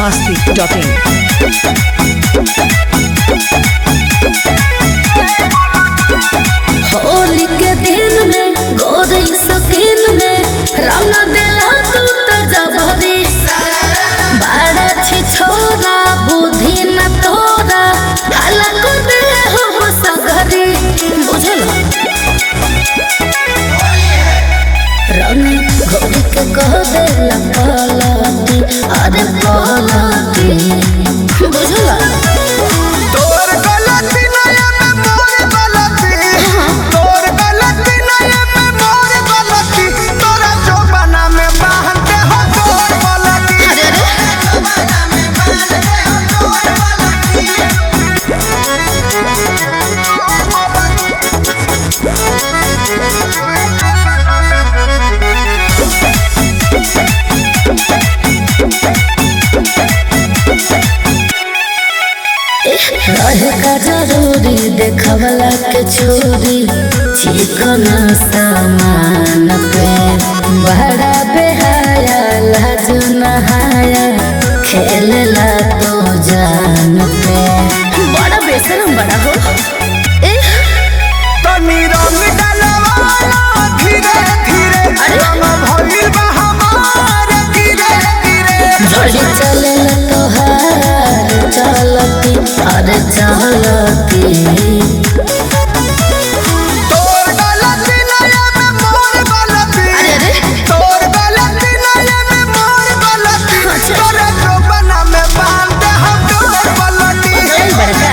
biharmasti.in Holi के दिन में गोरी सकीन में रंग देला तू तो जबरी बड़ा छी छोरा बुद्धि न तोरा अलग दे हम सगरी बुझल रंग गोरी के कह देला पलती अरे पलती बुझल रहे का जरूरी देखवला के छोरी चिकन सामान पे बड़ा बेहाया लाज नहाया खेलला तो जान पे बड़ा बेशरम बड़ा हो तनी रंग डलवाला धीरे धीरे रंग भइल बा हमार धीरे धीरे झड़ी चले तोहार चलती अरे चलती तोर गलती नया में मोर गलती अरे तोर गलती नया में मोर गलती तोरे जोबना में बांध दे हम तोर गलती बड़का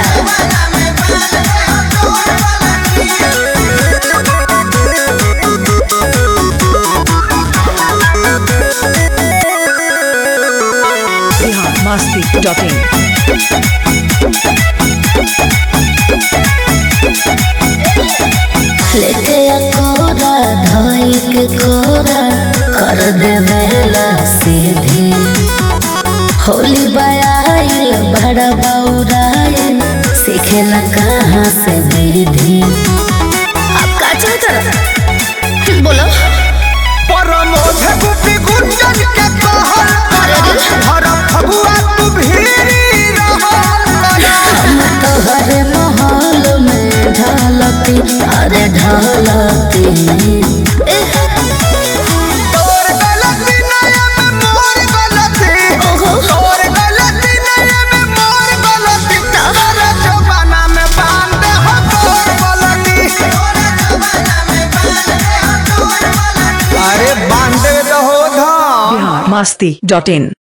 biharmasti.in लेके कोरा धोई के कोरा कर देवेला सीधी होली बयाइल बड़ा बौराइल सीखेला कहाँ से विधि आप का चाहता बोलो परमोध गुपी गुंजन के कहल हर फगुआ तू भीरी रहल हम तोहरे महल में ढलती अरे ढलती तोर गलती नया में मोर गलती तोर गलती नया में मोर गलती तोरा जमाना में बांध दे हो तोर गलती अरे बांध दे हो धा biharmasti.in